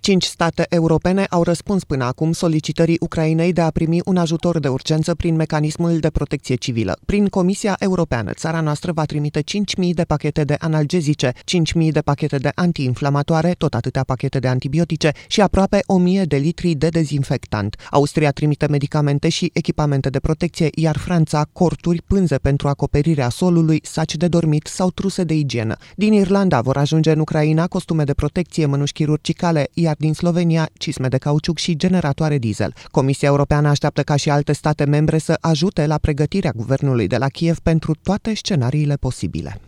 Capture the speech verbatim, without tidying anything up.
Cinci state europene au răspuns până acum solicitării Ucrainei de a primi un ajutor de urgență prin mecanismul de protecție civilă. Prin Comisia Europeană, țara noastră va trimite cinci mii de pachete de analgezice, cinci mii de pachete de antiinflamatoare, tot atâtea pachete de antibiotice și aproape o mie de litri de dezinfectant. Austria trimite medicamente și echipamente de protecție, iar Franța corturi, pânze pentru acoperirea solului, saci de dormit sau truse de igienă. Din Irlanda vor ajunge în Ucraina costume de protecție, mănuși chirurgicale, iar din Slovenia cisme de cauciuc și generatoare diesel. Comisia Europeană așteaptă ca și alte state membre să ajute la pregătirea guvernului de la Kiev pentru toate scenariile posibile.